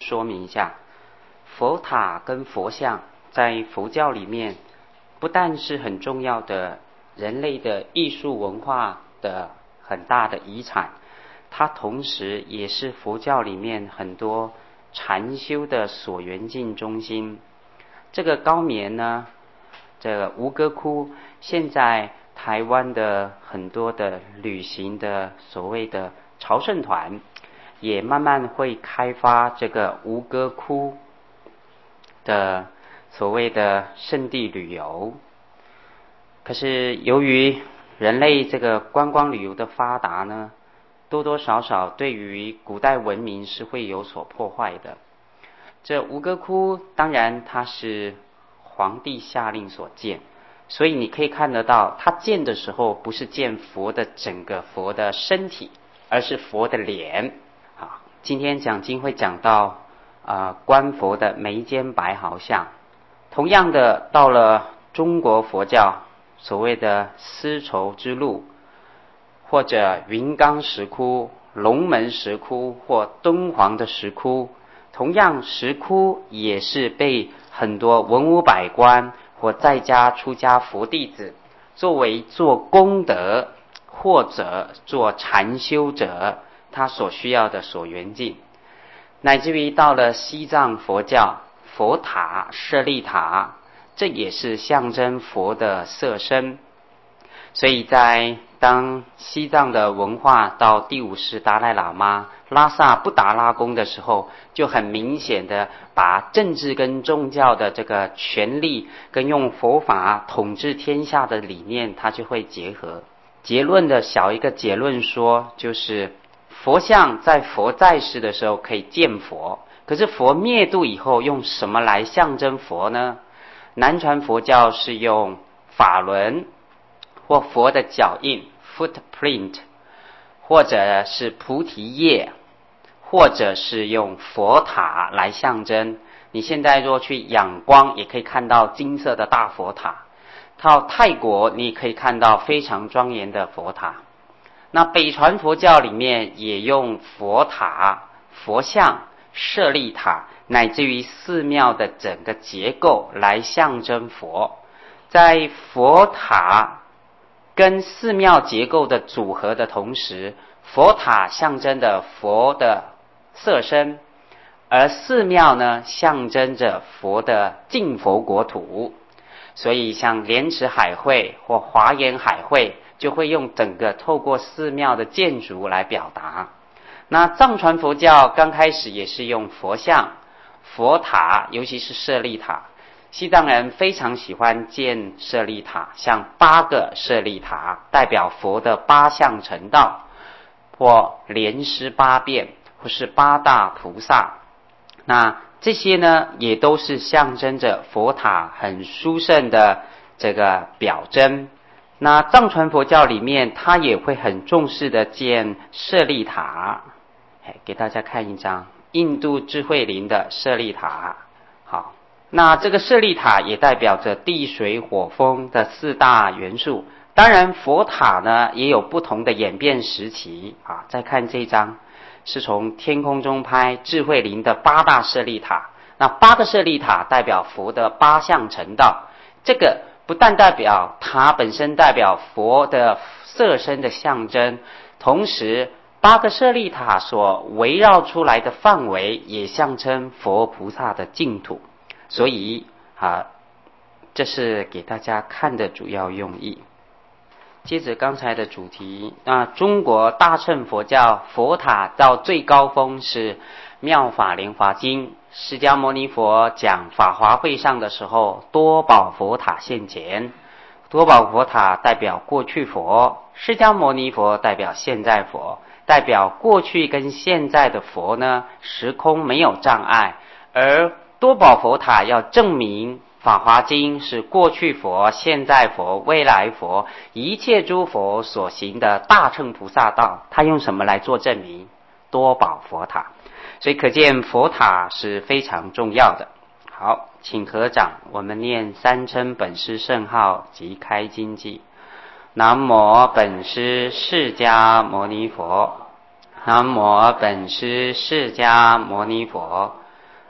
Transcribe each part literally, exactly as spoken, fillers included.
说明一下，佛塔跟佛像在佛教里面不但是很重要的人类的艺术文化的很大的遗产，它同时也是佛教里面很多禅修的所缘境中心。这个高棉呢，这个吴哥窟，现在台湾的很多的旅行的所谓的朝圣团也慢慢会开发这个吴哥窟的所谓的圣地旅游。可是由于人类这个观光旅游的发达呢，多多少少对于古代文明是会有所破坏的。这吴哥窟当然它是皇帝下令所建，所以你可以看得到，他建的时候不是建佛的整个佛的身体，而是佛的脸。好，今天讲经会讲到啊、呃，观佛的眉间白毫像。同样的，到了中国佛教所谓的丝绸之路，或者云冈石窟、龙门石窟或敦煌的石窟，同样石窟也是被很多文武百官或在家出家佛弟子作为做功德或者做禅修者他所需要的所缘境。乃至于到了西藏佛教，佛塔、舍利塔，这也是象征佛的色身。所以在当西藏的文化到第五世达赖喇嘛拉萨布达拉宫的时候，就很明显的把政治跟宗教的这个权力跟用佛法统治天下的理念，它就会结合。结论的小一个结论说，就是佛像在佛在世的时候可以见佛，可是佛灭度以后用什么来象征佛呢？南传佛教是用法轮或佛的脚印 footprint， 或者是菩提叶，或者是用佛塔来象征。你现在若去仰光也可以看到金色的大佛塔，到泰国你也可以看到非常庄严的佛塔。那北传佛教里面也用佛塔、佛像、舍利塔乃至于寺庙的整个结构来象征佛。在佛塔跟寺庙结构的组合的同时，佛塔象征的佛的色身，而寺庙呢象征着佛的净佛国土。所以像莲池海会或华严海会就会用整个透过寺庙的建筑来表达。那藏传佛教刚开始也是用佛像、佛塔，尤其是舍利塔。西藏人非常喜欢建舍利塔，像八个舍利塔代表佛的八相成道，或莲师八变，或是八大菩萨。那这些呢也都是象征着佛塔很殊胜的这个表征。那藏传佛教里面它也会很重视的建舍利塔，给大家看一张印度智慧林的舍利塔。好，那这个舍利塔也代表着地水火风的四大元素。当然佛塔呢也有不同的演变时期啊。再看这一张是从天空中拍智慧林的八大舍利塔。那八个舍利塔代表佛的八相成道，这个不但代表塔本身代表佛的色身的象征，同时八个舍利塔所围绕出来的范围也象征佛菩萨的净土。所以啊，这是给大家看的主要用意。接着刚才的主题，那中国大乘佛教佛塔到最高峰是妙法莲华经，释迦牟尼佛讲法华会上的时候，多宝佛塔现前。多宝佛塔代表过去佛，释迦牟尼佛代表现在佛。代表过去跟现在的佛呢，时空没有障碍，而多宝佛塔要证明法华经是过去佛、现在佛、未来佛一切诸佛所行的大乘菩萨道。他用什么来做证明？多宝佛塔。所以可见佛塔是非常重要的。好，请合掌，我们念三称本师圣号及开经偈。南无本师释迦牟尼佛，南无本师释迦牟尼佛，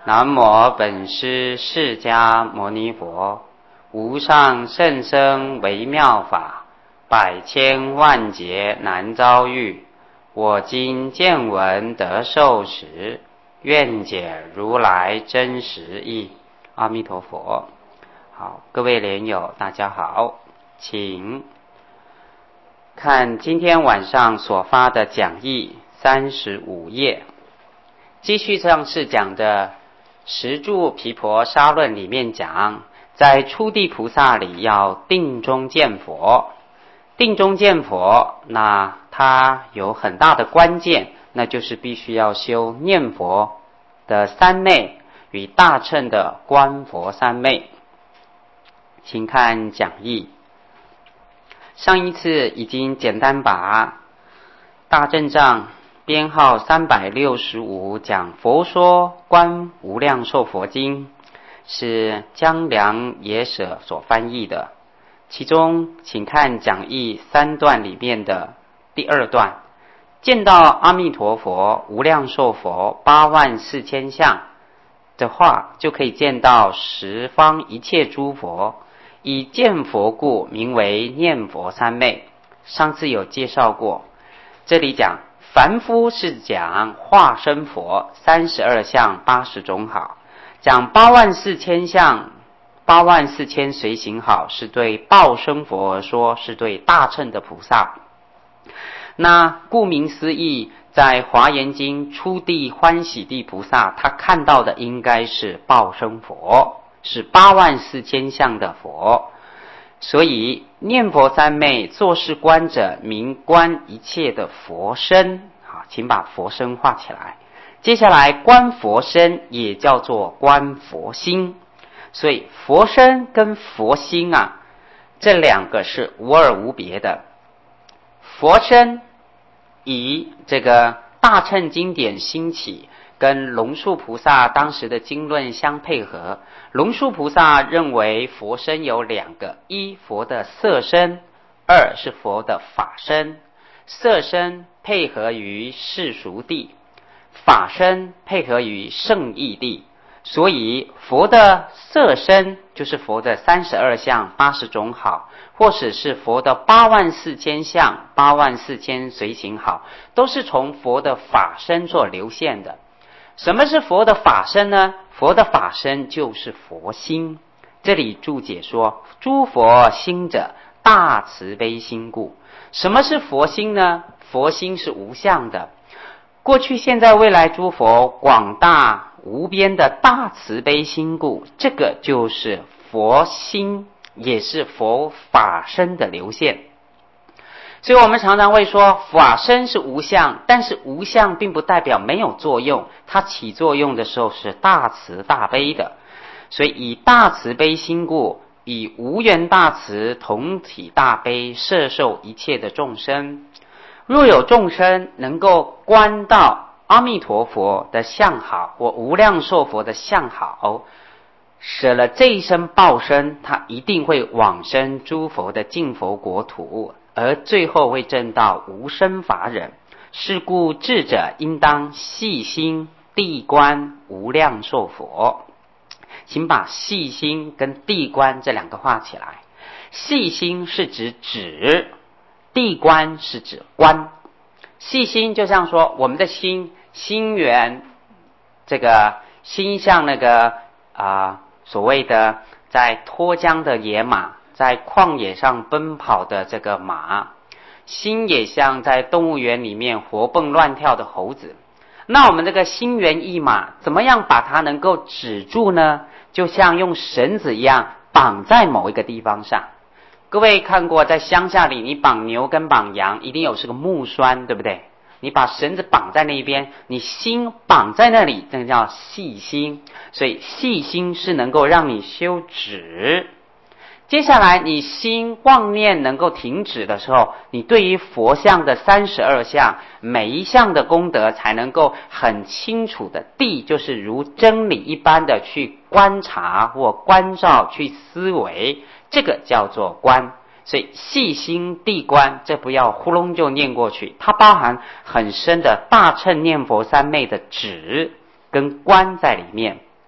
南无本师释迦牟尼佛，无上甚深微妙法，百千万劫难遭遇。我今见闻得受持，愿解如来真实义。阿弥陀佛。好，各位莲友大家好，请看今天晚上所发的讲义三十五页，继续上次讲的十住毗婆沙论里面讲，在初地菩萨里要定中见佛。定中见佛，那它有很大的关键，那就是必须要修念佛的三昧与大乘的观佛三昧。请看讲义。上一次已经简单把大正藏编号三百六十五讲佛说观无量寿佛经，是江良也舍所翻译的。其中请看讲义三段里面的第二段，见到阿弥陀佛无量寿佛八万四千相的话，就可以见到十方一切诸佛，以见佛故名为念佛三昧。上次有介绍过，这里讲凡夫是讲化身佛三十二相八十种好，讲八万四千相八万四千随行好，是对报身佛而说，是对大乘的菩萨。那顾名思义，在华严经初地欢喜地菩萨，他看到的应该是报身佛，是八万四千相的佛。所以念佛三昧作是观者，名观一切的佛身。好，请把佛身画起来。接下来观佛身也叫做观佛心。所以佛身跟佛心啊，这两个是无二无别的。佛身以这个大乘经典兴起，跟龙树菩萨当时的经论相配合。龙树菩萨认为佛身有两个，一佛的色身，二是佛的法身。色身配合于世俗地，法身配合于圣义地。所以佛的色身就是佛的三十二相八十种好，或者是佛的八万四千相八万四千随行好，都是从佛的法身所流现的。什么是佛的法身呢？佛的法身就是佛心。这里注解说，诸佛心者，大慈悲心故。什么是佛心呢？佛心是无相的，过去现在未来诸佛广大无边的大慈悲心故，这个就是佛心，也是佛法身的流现。所以我们常常会说法身是无相，但是无相并不代表没有作用，它起作用的时候是大慈大悲的。所以以大慈悲心故，以无缘大慈同体大悲摄受一切的众生。若有众生能够观到阿弥陀佛的相好或无量寿佛的相好，舍了这一生报身，他一定会往生诸佛的净佛国土，而最后会证到无生法忍。是故智者应当细心谛观无量寿佛。请把细心跟谛观这两个画起来。细心是指指，谛观是指观。细心就像说我们的心心源，这个心像那个啊、呃、所谓的在脱缰的野马，在旷野上奔跑的这个马，心也像在动物园里面活蹦乱跳的猴子。那我们这个心猿意马，怎么样把它能够止住呢？就像用绳子一样绑在某一个地方上。各位看过在乡下里，你绑牛跟绑羊一定有是个木栓，对不对？你把绳子绑在那边，你心绑在那里，这个叫细心。所以细心是能够让你修止。接下来你心妄念能够停止的时候，你对于佛像的三十二相每一项的功德才能够很清楚的谛，就是如真理一般的去观察或关照去思维，这个叫做观。所以细心谛观，这不要呼隆就念过去，它包含很深的大乘念佛三昧的止跟观在里面。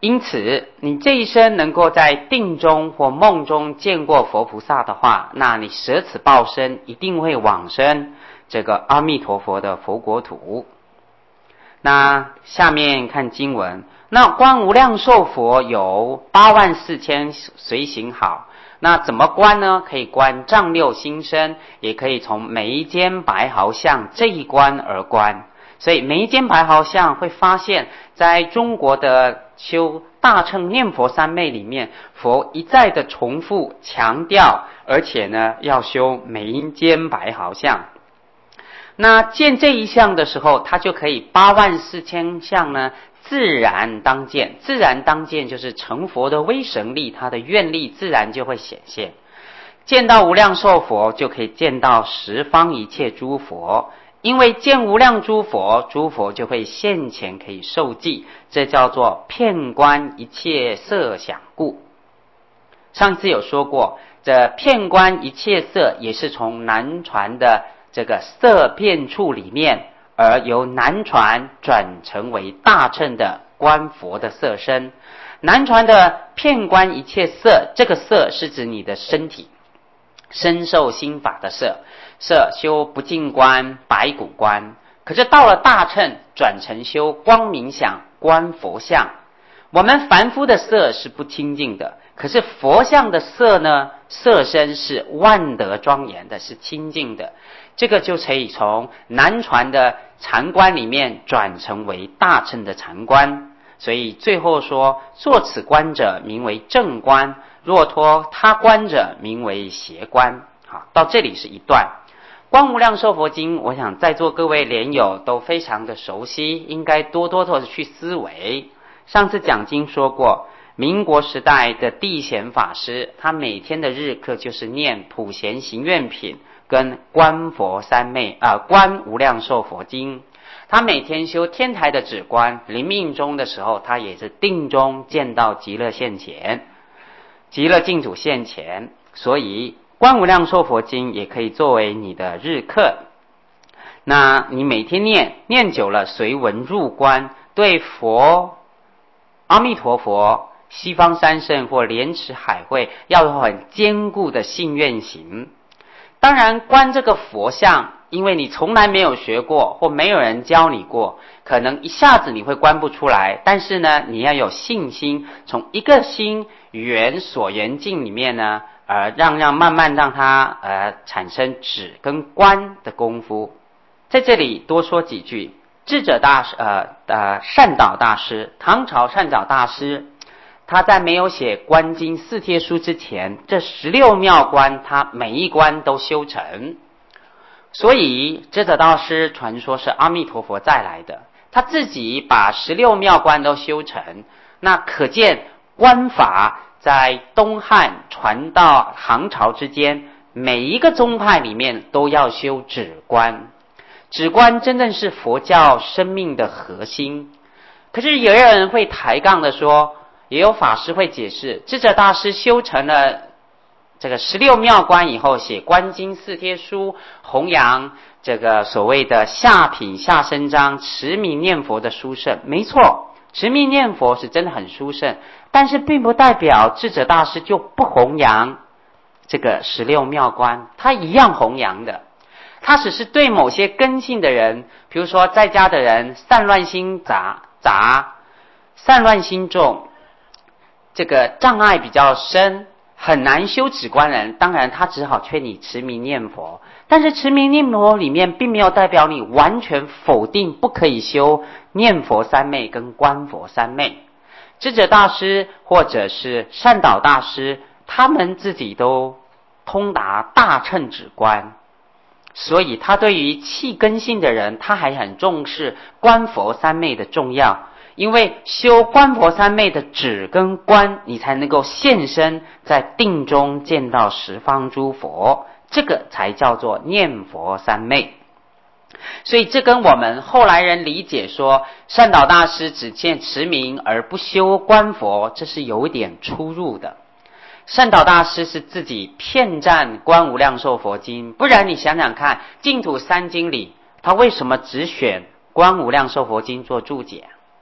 因此，你这一生能够在定中或梦中见过佛菩萨的话，那你舍此报身，一定会往生这个阿弥陀佛的佛国土。那下面看经文，那观无量寿佛有八万四千随行好。那怎么观呢？可以观丈六心身，也可以从眉间白毫相这一观而观。所以眉间白毫相会发现，在中国的修大乘念佛三昧里面，佛一再的重复强调，而且呢要修眉间白毫相。那见这一相的时候，他就可以八万四千相呢自然当见。自然当见就是成佛的威神力，他的愿力自然就会显现。见到无量寿佛，就可以见到十方一切诸佛。因为见无量诸佛，诸佛就会现前可以受记，这叫做遍观一切色想故。上次有说过，这遍观一切色也是从南传的这个色遍处里面，而由南传转成为大乘的观佛的色身。南传的遍观一切色，这个色是指你的身体，身受心法的色，色修不净观、白骨观。可是到了大乘，转成修光明想、观佛相。我们凡夫的色是不清净的，可是佛像的色呢，色身是万德庄严的，是清净的。这个就可以从南传的禅观里面转成为大乘的禅观。所以最后说，作此观者名为正观，若托他观者名为邪观。好，到这里是一段。观无量寿佛经，我想在座各位莲友都非常的熟悉，应该多多的去思维。上次讲经说过，民国时代的地贤法师，他每天的日课就是念普贤行愿品跟观佛三昧啊、呃，观无量寿佛经。他每天修天台的止观，临命终的时候，他也是定中见到极乐现前，极乐净土现前。所以观无量寿佛经也可以作为你的日课。那你每天念念久了，随文入观，对佛、阿弥陀佛、西方三圣或莲池海会要有很坚固的信愿行。当然观这个佛像，因为你从来没有学过，或没有人教你过，可能一下子你会观不出来。但是呢，你要有信心，从一个心缘所缘境里面呢，呃，让让慢慢让它呃产生止跟观的功夫。在这里多说几句。智者大师呃呃善导大师，唐朝善导大师，他在没有写观经四帖书之前，这十六妙观他每一关都修成。所以智者大师传说是阿弥陀佛再来的，他自己把十六妙观都修成。那可见观法在东汉传到唐朝之间，每一个宗派里面都要修止观。止观真正是佛教生命的核心。可是也有人会抬杠的说，也有法师会解释，智者大师修成了这个十六妙观以后，写观经四帖书，弘扬这个所谓的下品下生章持名念佛的殊胜。没错，持名念佛是真的很殊胜，但是并不代表智者大师就不弘扬这个十六妙观，他一样弘扬的。他只是对某些根性的人，比如说在家的人散乱心杂杂散乱心重，这个障碍比较深，很难修止观人，当然他只好劝你持名念佛。但是持名念佛里面并没有代表你完全否定不可以修念佛三昧跟观佛三昧。智者大师或者是善导大师，他们自己都通达大乘止观，所以他对于气根性的人，他还很重视观佛三昧的重要。因为修观佛三昧的止跟观，你才能够现身在定中见到十方诸佛，这个才叫做念佛三昧。所以这跟我们后来人理解说善导大师只见持名而不修观佛，这是有点出入的。善导大师是自己遍赞观无量寿佛经，不然你想想看，净土三经里他为什么只选观无量寿佛经做注解？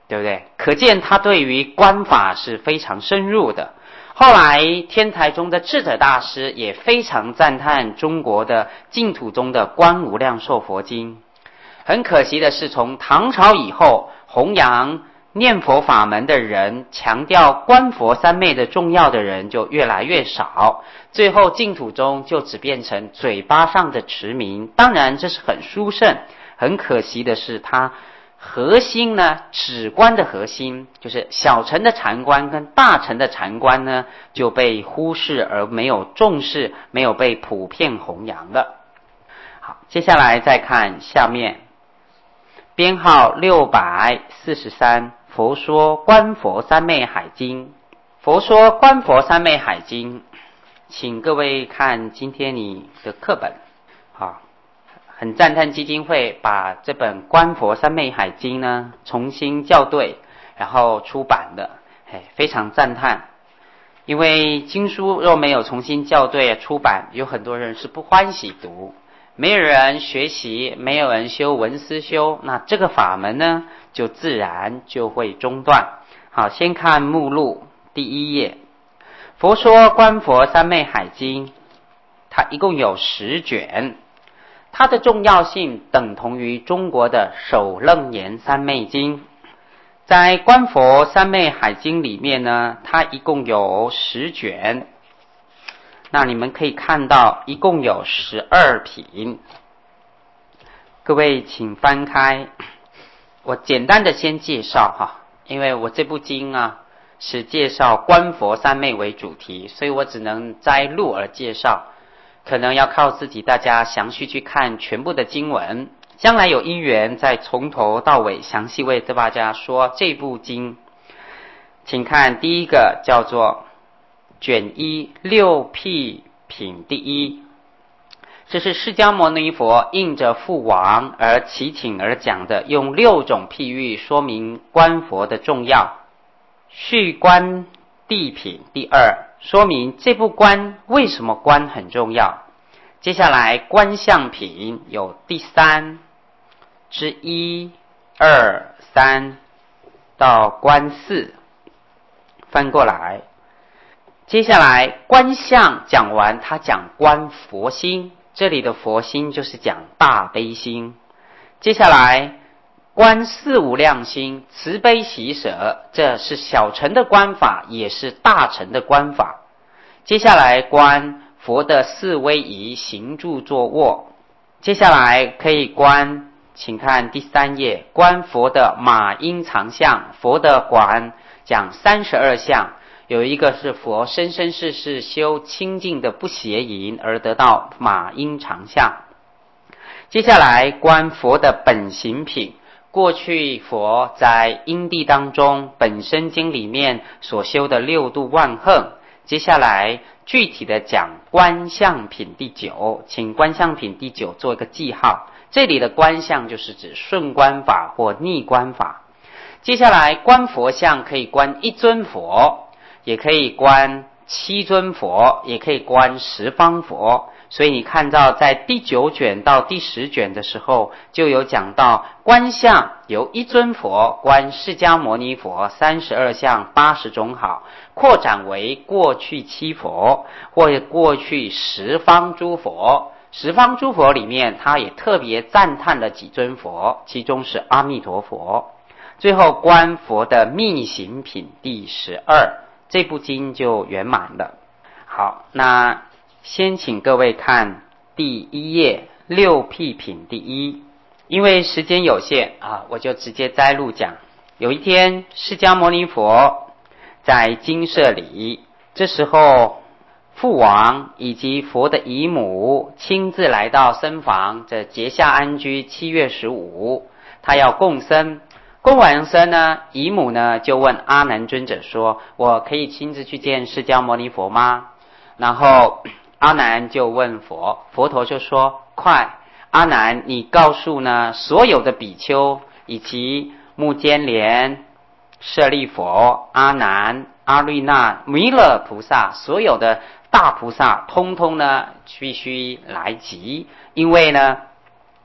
对不对？可见他对于观法是非常深入的。后来天台宗的智者大师也非常赞叹中国的净土宗的《观无量寿佛经》。很可惜的是，从唐朝以后，弘扬念佛法门的人，强调观佛三昧的重要的人就越来越少，最后净土宗就只变成嘴巴上的持名。当然这是很殊胜，很可惜的是它核心呢，止观的核心就是小乘的禅观跟大乘的禅观呢，就被忽视而没有重视，没有被普遍弘扬了。好，接下来再看下面编号六百四十三，佛说观佛三昧海经。佛说观佛三昧海经，请各位看今天你的课本。好，很赞叹基金会把这本观佛三昧海经呢重新校对，然后出版的，非常赞叹。因为经书若没有重新校对出版，有很多人是不欢喜读，没有人学习，没有人修文思修，那这个法门呢就自然就会中断。好，先看目录第一页，佛说观佛三昧海经，它一共有十卷，它的重要性等同于中国的首楞严三昧经。在观佛三昧海经里面呢，它一共有十卷，那你们可以看到一共有十二品。各位请翻开，我简单的先介绍哈，因为我这部经啊是介绍观佛三昧为主题，所以我只能摘录而介绍，可能要靠自己大家详细去看全部的经文，将来有因缘再从头到尾详细为大家说这部经。请看第一个叫做卷一六辟品第一，这是释迦牟尼佛应着父王而祈请而讲的，用六种譬喻说明观佛的重要。续观谛品第二，说明这部观为什么观很重要。接下来观相品有第三之一二三到观四，翻过来。接下来观相讲完，他讲观佛心，这里的佛心就是讲大悲心。接下来观四无量心，慈悲喜舍，这是小乘的观法，也是大乘的观法。接下来观佛的四威仪，行住坐卧。接下来可以观，请看第三页，观佛的马音常相。佛的观讲三十二相，有一个是佛生生世世修清净的不邪淫而得到马音常相。接下来观佛的本行品，过去佛在因地当中本身经里面所修的六度万恒。接下来具体的讲观相品第九，请观相品第九做一个记号，这里的观相就是指顺观法或逆观法。接下来观佛像可以观一尊佛，也可以观七尊佛，也可以观十方佛。所以你看到在第九卷到第十卷的时候，就有讲到观相由一尊佛观释迦牟尼佛三十二相八十种好，扩展为过去七佛或者过去十方诸佛。十方诸佛里面他也特别赞叹了几尊佛，其中是阿弥陀佛。最后观佛的密行品第十二，这部经就圆满了。好，那先请各位看第一页六辟品第一，因为时间有限啊，我就直接摘录讲。有一天释迦牟尼佛在精舍里，这时候父王以及佛的姨母亲自来到僧房，这节下安居七月十五，他要供僧。供完僧呢，姨母呢就问阿难尊者说，我可以亲自去见释迦牟尼佛吗？然后阿难就问佛，佛陀就说，快，阿难你告诉呢所有的比丘以及目犍连、舍利佛、阿难、阿律那、弥勒菩萨，所有的大菩萨通通呢必须来集。因为呢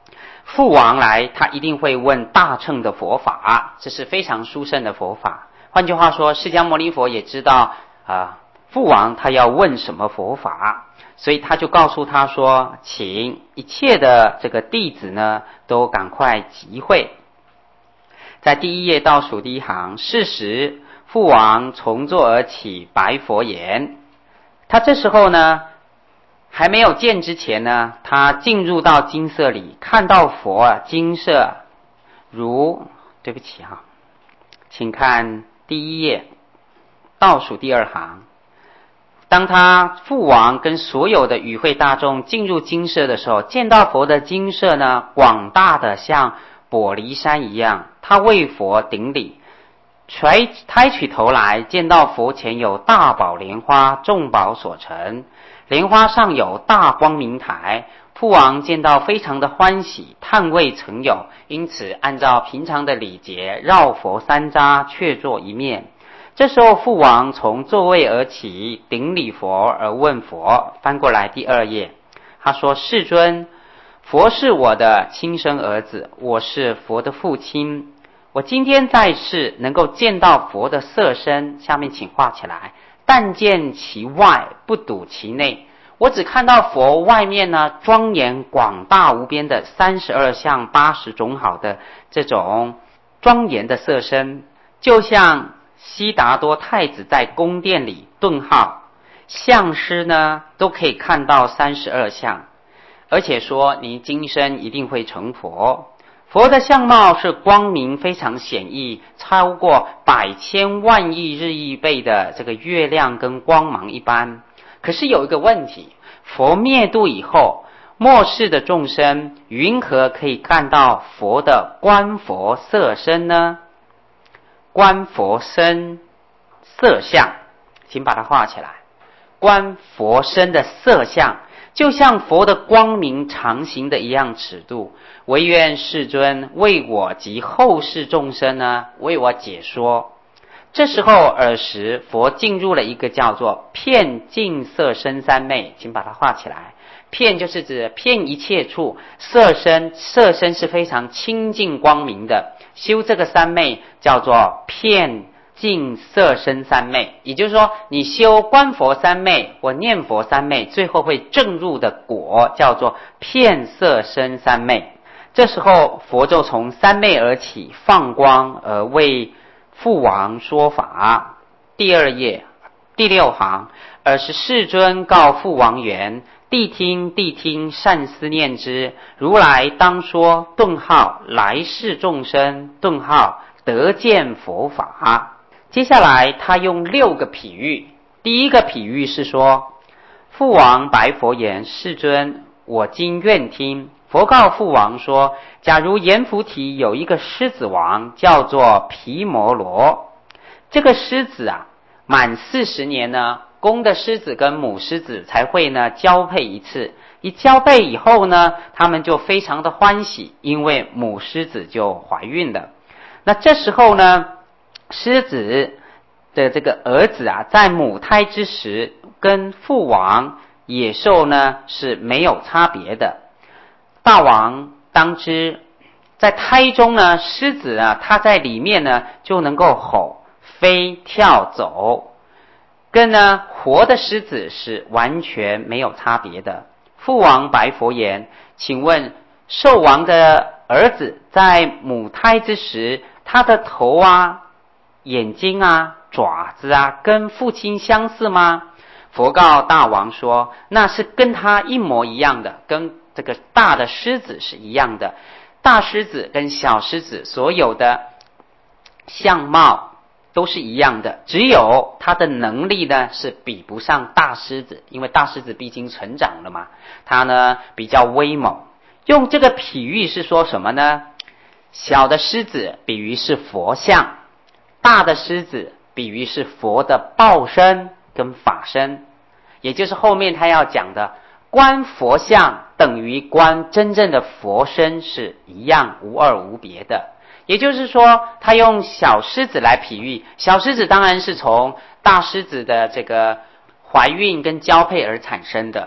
父王来，他一定会问大乘的佛法，这是非常殊胜的佛法。换句话说，释迦牟尼佛也知道啊、呃，父王他要问什么佛法，所以他就告诉他说，请一切的这个弟子呢，都赶快集会。在第一页倒数第一行，是时父王从座而起，白佛言。他这时候呢，还没有见之前呢，他进入到金色里，看到佛啊，金色如，对不起哈，请看第一页倒数第二行。当他父王跟所有的与会大众进入金色的时候，见到佛的金色呢，广大的像玻璃山一样，他为佛顶礼，垂抬起头来，见到佛前有大宝莲花，众宝所成，莲花上有大光明台。父王见到非常的欢喜，叹未曾有，因此按照平常的礼节，绕佛三匝，却坐一面。这时候父王从座位而起，顶礼佛而问佛。翻过来第二页，他说：世尊，佛是我的亲生儿子，我是佛的父亲。我今天在世能够见到佛的色身，下面请画起来，但见其外，不睹其内。我只看到佛外面呢，庄严广大无边的三十二相八十种好的这种庄严的色身，就像悉达多太子在宫殿里顿号，相师呢都可以看到三十二相，而且说你今生一定会成佛。佛的相貌是光明非常显逸，超过百千万亿日亿倍的这个月亮跟光芒一般。可是有一个问题，佛灭度以后，末世的众生云何可以看到佛的观佛色身呢？观佛身色相，请把它画起来。观佛身的色相，就像佛的光明常行的一样尺度。唯愿世尊为我及后世众生呢，为我解说。这时候尔时佛进入了一个叫做遍净色身三昧，请把它画起来。遍就是指遍一切处，色身色身是非常清净光明的，修这个三昧叫做遍净色身三昧。也就是说，你修观佛三昧或念佛三昧，最后会证入的果叫做遍色身三昧。这时候佛就从三昧而起，放光而为父王说法。第二页第六行，尔时世尊告父王言：谛听谛听，善思念之。如来当说顿号来世众生，顿号得见佛法。接下来他用六个譬喻。第一个譬喻是说，父王白佛言：世尊，我今愿听。佛告父王说，假如阎浮提有一个狮子王，叫做毗摩罗。这个狮子啊，满四十年呢，公的狮子跟母狮子才会呢交配一次。一交配以后呢，他们就非常的欢喜，因为母狮子就怀孕了。那这时候呢，狮子的这个儿子啊，在母胎之时，跟父王野兽呢是没有差别的。大王当知，在胎中呢，狮子啊，它在里面呢就能够吼、飞、跳、走，跟呢活的狮子是完全没有差别的。父王白佛言：请问兽王的儿子在母胎之时，他的头啊、眼睛啊、爪子啊，跟父亲相似吗？佛告大王说，那是跟他一模一样的，跟这个大的狮子是一样的。大狮子跟小狮子所有的相貌都是一样的，只有它的能力呢是比不上大狮子，因为大狮子毕竟成长了嘛，它呢比较威猛。用这个譬喻是说什么呢？小的狮子比喻是佛像，大的狮子比喻是佛的报身跟法身，也就是后面他要讲的观佛像等于观真正的佛身是一样无二无别的。也就是说，他用小狮子来比喻，小狮子当然是从大狮子的这个怀孕跟交配而产生的，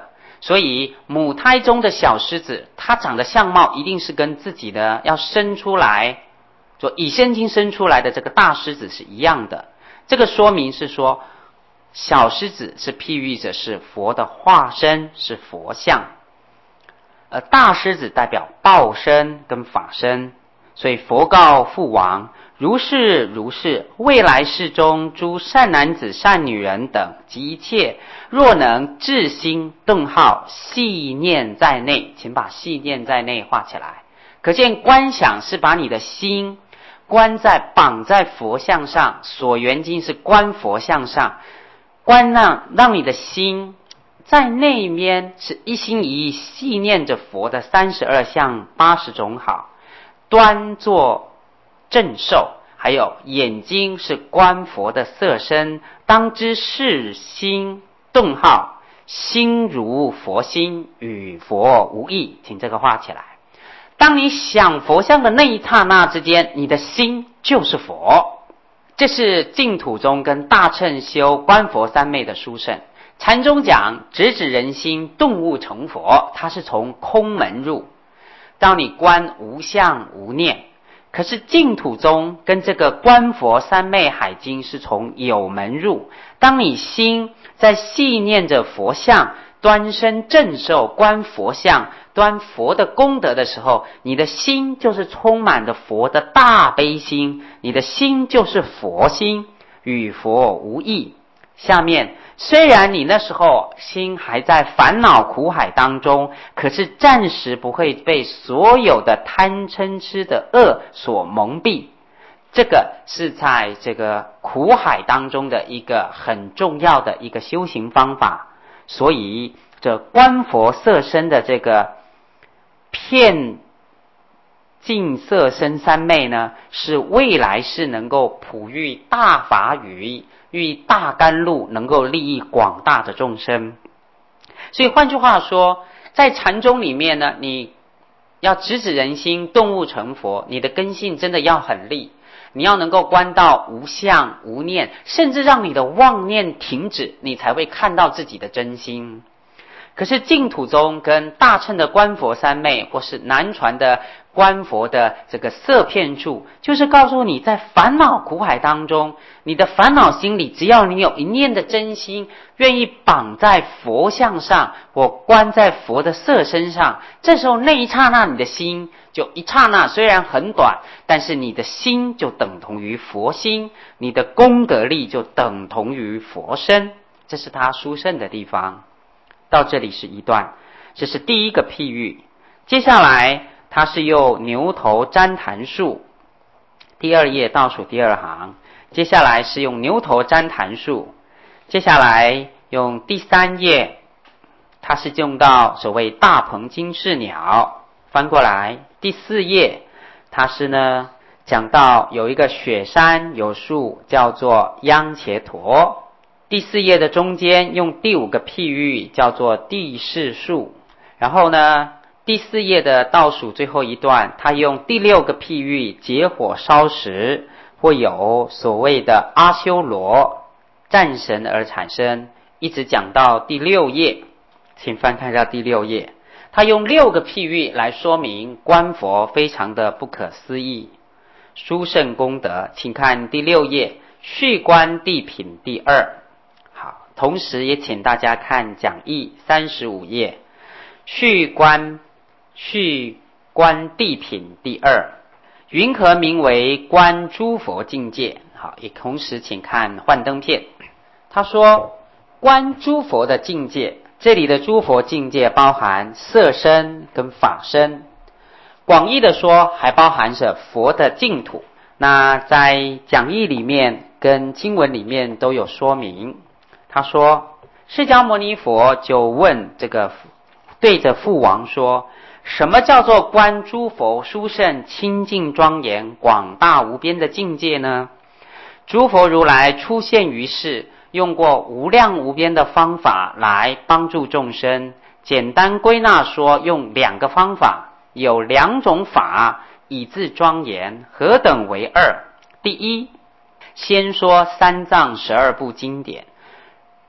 所以母胎中的小狮子，它长的相貌一定是跟自己的要生出来，就以先经生出来的这个大狮子是一样的。这个说明是说，小狮子是譬喻着是佛的化身，是佛像，而大狮子代表报身跟法身。所以佛告父王，如是如是，未来世中诸善男子善女人等及一切，若能至心顿号细念在内，请把细念在内画起来。可见观想是把你的心观在绑在佛像上，所缘经是观佛像上，观让让你的心在那边是一心一意细念着佛的三十二相八十种好，端坐正受，还有眼睛是观佛的色身，当知是心顿号，心如佛心，与佛无异。请这个画起来。当你想佛像的那一刹那之间，你的心就是佛。这是净土宗跟大乘修观佛三昧的殊胜。禅宗讲直指人心，顿悟成佛，它是从空门入，当你观无相无念。可是净土宗跟这个观佛三昧海经是从有门入，当你心在细念着佛像，端身正受观佛像，端佛的功德的时候，你的心就是充满着佛的大悲心，你的心就是佛心，与佛无异。下面虽然你那时候心还在烦恼苦海当中，可是暂时不会被所有的贪嗔痴的恶所蒙蔽。这个是在这个苦海当中的一个很重要的一个修行方法。所以这观佛色身的这个遍净色身三昧呢，是未来是能够普育大法语，遇大甘露，能够利益广大的众生。所以换句话说，在禅宗里面呢，你要直指人心，顿悟成佛，你的根性真的要很利，你要能够观到无相无念，甚至让你的妄念停止，你才会看到自己的真心。可是净土宗跟大乘的观佛三昧，或是南传的观佛的这个色片处，就是告诉你在烦恼苦海当中，你的烦恼心里，只要你有一念的真心，愿意绑在佛像上，或观在佛的色身上，这时候那一刹那，你的心就一刹那，虽然很短，但是你的心就等同于佛心，你的功德力就等同于佛身，这是他殊胜的地方。到这里是一段，这是第一个譬喻。接下来它是用牛头旃檀树，第二页倒数第二行。接下来是用牛头旃檀树，接下来用第三页，它是用到所谓大鹏金翅鸟。翻过来第四页，它是呢讲到有一个雪山有树叫做央伽陀。第四页的中间用第五个譬喻叫做地势树。然后呢第四页的倒数最后一段，他用第六个譬喻结火烧石，会有所谓的阿修罗战神而产生，一直讲到第六页。请翻看一下第六页，他用六个譬喻来说明观佛非常的不可思议，殊胜功德。请看第六页续观地品第二。好，同时也请大家看讲义三十五页续观续观地品第二，云何名为观诸佛境界？好，也同时请看幻灯片。他说观诸佛的境界，这里的诸佛境界包含色身跟法身，广义的说还包含着佛的净土。那在讲义里面跟经文里面都有说明。他说释迦牟尼佛就问这个对着父王说，什么叫做观诸佛殊胜清净庄严广大无边的境界呢？诸佛如来出现于世，用过无量无边的方法来帮助众生。简单归纳说，用两个方法，有两种法以自庄严，何等为二？第一，先说三藏十二部经典。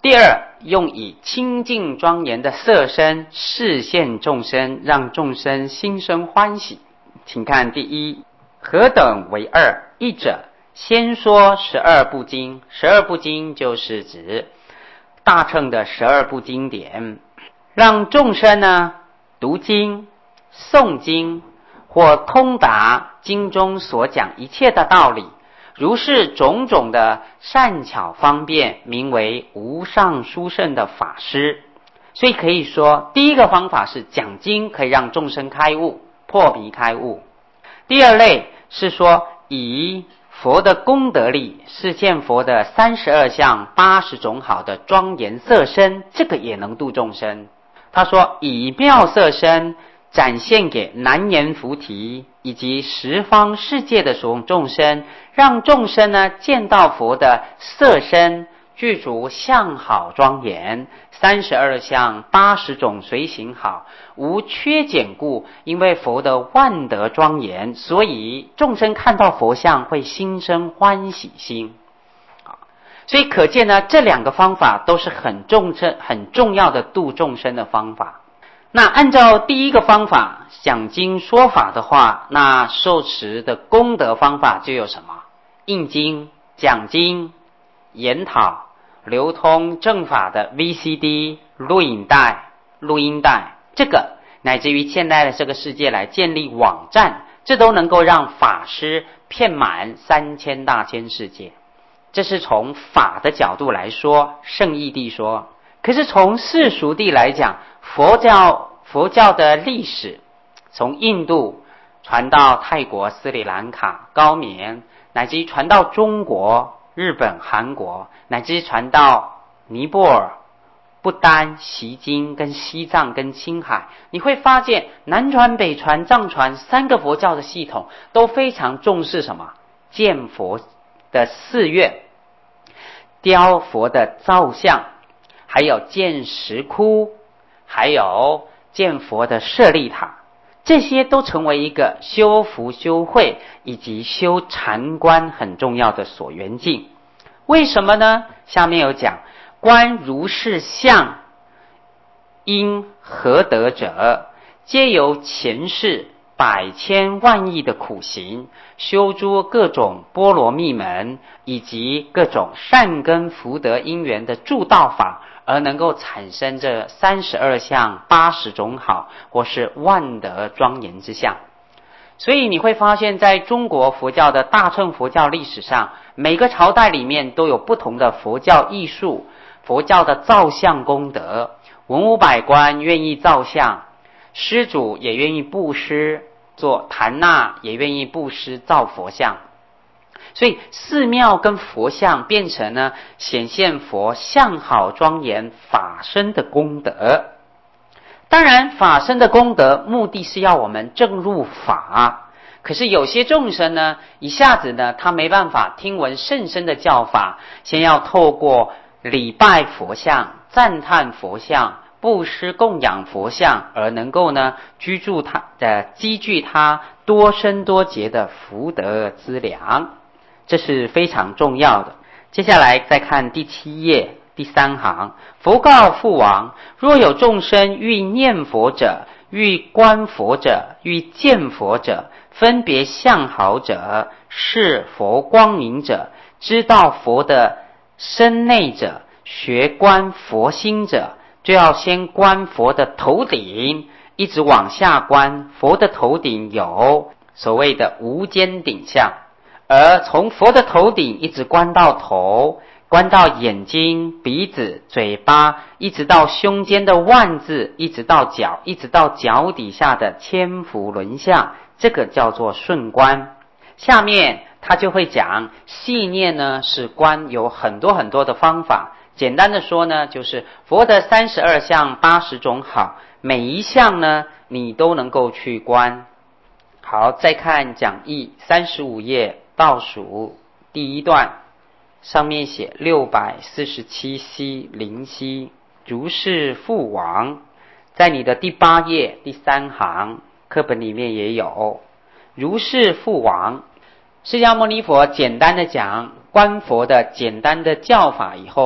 第二，用以清净庄严的色身示现众生，让众生心生欢喜。请看第一，何等为二？一者，先说十二部经。十二部经就是指大乘的十二部经典，让众生呢读经、诵经，或通达经中所讲一切的道理，如是种种的善巧方便，名为无上殊胜的法师。所以可以说，第一个方法是讲经，可以让众生开悟，破迷开悟。第二类是说以佛的功德力示现佛的三十二相八十种好的庄严色身，这个也能度众生。他说以妙色身展现给南阎浮提以及十方世界的所有众生，让众生呢见到佛的色身具足相好庄严，三十二相八十种随行好，无缺减故。因为佛的万德庄严，所以众生看到佛像会心生欢喜心。所以可见呢，这两个方法都是很重很重要的度众生的方法。那按照第一个方法讲经说法的话，那受持的功德方法就有什么？印经、讲经、研讨、流通正法的 V C D、录影带、录音带，这个乃至于现代的这个世界来建立网站，这都能够让法师遍满三千大千世界。这是从法的角度来说，圣义地说。可是从世俗地来讲，佛教佛教的历史从印度传到泰国、斯里兰卡、高棉，乃至于传到中国、日本、韩国，乃至于传到尼泊尔、不丹、锡金跟西藏跟青海，你会发现南传、北传、藏传三个佛教的系统都非常重视什么？建佛的寺院，雕佛的造像，还有建石窟，还有建佛的舍利塔，这些都成为一个修福修慧以及修禅观很重要的所缘境。为什么呢？下面有讲，观如是相，因何得者？皆由前世百千万亿的苦行，修诸各种波罗蜜门，以及各种善根福德因缘的助道法，而能够产生这三十二相八十种好，或是万德庄严之相。所以你会发现，在中国佛教的大乘佛教历史上，每个朝代里面都有不同的佛教艺术，佛教的造像功德。文武百官愿意造像，施主也愿意布施，做坛纳也愿意布施造佛像。所以寺庙跟佛像变成呢显现佛相好庄严法身的功德。当然法身的功德目的是要我们证入法，可是有些众生呢一下子呢他没办法听闻甚深的教法，先要透过礼拜佛像、赞叹佛像、布施供养佛像，而能够呢居住他的积聚他多生多劫的福德资粮，这是非常重要的。接下来再看第七页第三行，佛告父王：若有众生欲念佛者、欲观佛者、欲见佛者、分别相好者、是佛光明者、知道佛的身内者、学观佛心者，就要先观佛的头顶，一直往下观。佛的头顶有所谓的无间顶相，而从佛的头顶一直观到头，观到眼睛、鼻子、嘴巴，一直到胸间的万字，一直到脚，一直到脚底下的千佛轮相，这个叫做顺观。下面他就会讲细念呢是观有很多很多的方法，简单的说呢就是佛的三十二相八十种好，每一项呢你都能够去观。好，再看讲义三十五页倒数第一段，上面写六百四十七西灵犀如是父王，在你的第八页第三行课本里面也有如是父王。释迦牟尼佛简单的讲观佛的简单的教法以后，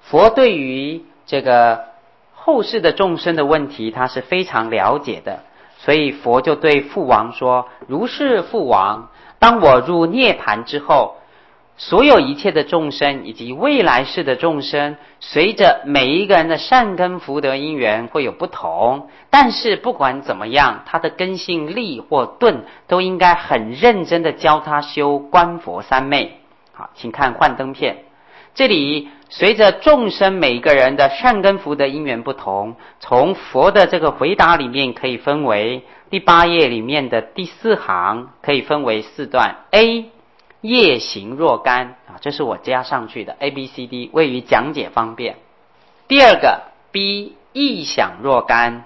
佛对于这个后世的众生的问题，他是非常了解的，所以佛就对父王说：如是父王，当我入涅盘之后，所有一切的众生以及未来世的众生，随着每一个人的善根福德因缘会有不同，但是不管怎么样，他的根性力或钝都应该很认真的教他修观佛三昧。好，请看幻灯片，这里随着众生每个人的善根福德因缘不同，从佛的这个回答里面可以分为第八页里面的第四行，可以分为四段。 A，业行若干啊，这是我加上去的 A B C D， 位于讲解方便。第二个 B， 意想若干。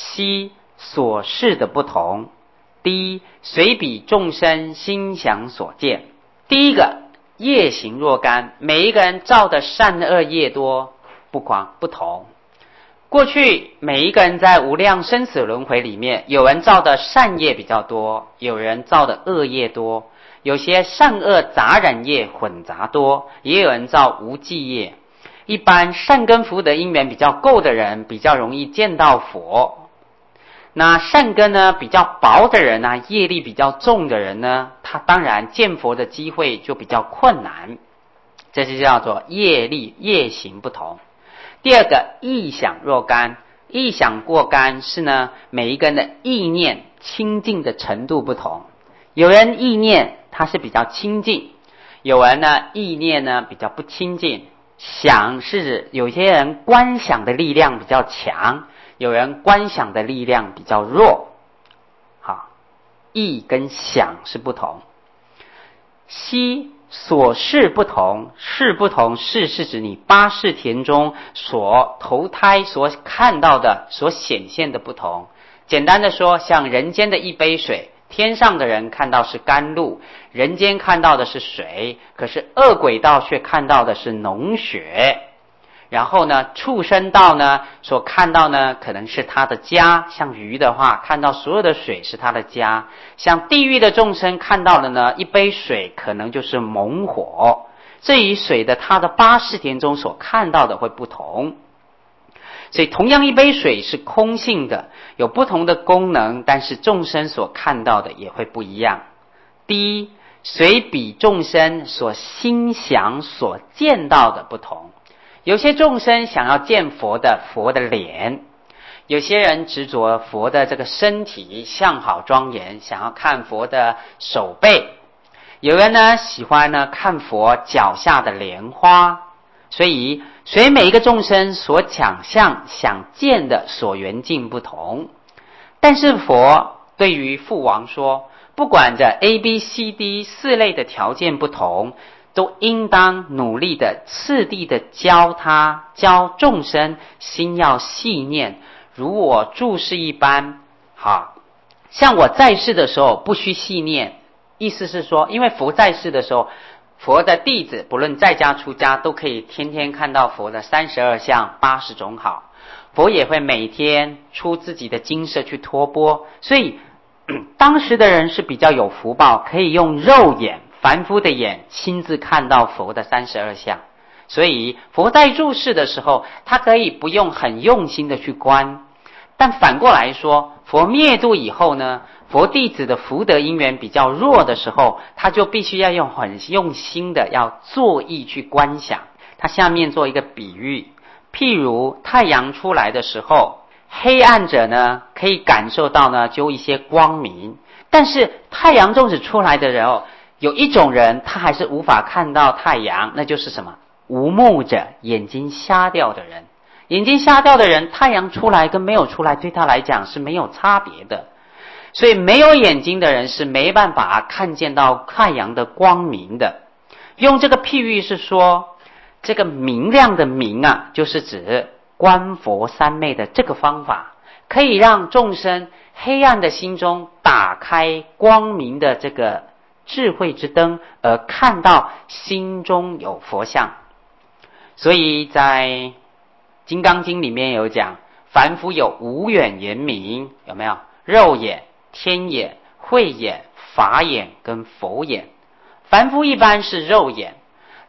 C， 所事的不同。 D， 随彼众生心想所见。第一个业行若干，每一个人造的善恶业多不狂不同。过去每一个人在无量生死轮回里面，有人造的善业比较多，有人造的恶业多，有些善恶杂染业混杂多，也有人造无记业。一般善根福德因缘比较够的人，比较容易见到佛。那善根呢比较薄的人呢，业力比较重的人呢，他当然见佛的机会就比较困难。这就叫做业力业行不同。第二个意想若干，意想过干是呢，每一个人的意念清净的程度不同。有人意念他是比较清净，有人呢意念呢比较不清净。想是指有些人观想的力量比较强，有人观想的力量比较弱。好，意跟想是不同。悉所事不同，事不同，事是指你八识田中所投胎所看到的所显现的不同。简单的说，像人间的一杯水，天上的人看到是甘露，人间看到的是水，可是恶鬼道却看到的是脓血。然后呢，畜生道呢所看到呢可能是他的家，像鱼的话看到所有的水是他的家，像地狱的众生看到的呢一杯水可能就是猛火。至于水的他的八识田中所看到的会不同。所以同样一杯水是空性的，有不同的功能，但是众生所看到的也会不一样。第一，随彼众生所心想所见到的不同。有些众生想要见佛的佛的脸，有些人执着佛的这个身体相好庄严，想要看佛的手背，有人呢喜欢呢看佛脚下的莲花。所以随每一个众生所想象想见的所缘境不同。但是佛对于父王说，不管这 A B C D 四类的条件不同，都应当努力的次第的教他，教众生心要细念，如我注释一般。好，像我在世的时候不需细念，意思是说，因为佛在世的时候，佛的弟子不论在家出家都可以天天看到佛的三十二相八十种好，佛也会每天出自己的精舍去托钵。所以当时的人是比较有福报，可以用肉眼凡夫的眼亲自看到佛的三十二相。所以佛在住世的时候，他可以不用很用心的去观。但反过来说，佛灭度以后呢，佛弟子的福德因缘比较弱的时候，他就必须要用很用心的要作意去观想。他下面做一个比喻，譬如太阳出来的时候，黑暗者呢可以感受到呢就一些光明，但是太阳纵使出来的时候，有一种人他还是无法看到太阳，那就是什么？无目者，眼睛瞎掉的人。眼睛瞎掉的人，太阳出来跟没有出来对他来讲是没有差别的。所以没有眼睛的人是没办法看见到太阳的光明的。用这个譬喻是说，这个明亮的明啊，就是指观佛三昧的这个方法，可以让众生黑暗的心中打开光明的这个智慧之灯，而看到心中有佛像。所以在金刚经里面有讲，凡夫有五眼圆明，有没有？肉眼、天眼、慧眼、法眼跟佛眼。凡夫一般是肉眼，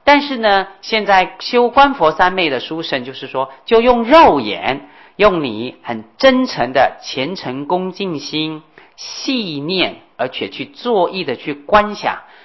但是呢，现在修观佛三昧的殊胜，就是说，就用肉眼，用你很真诚的虔诚恭敬心，细念，而且去作意的去观想，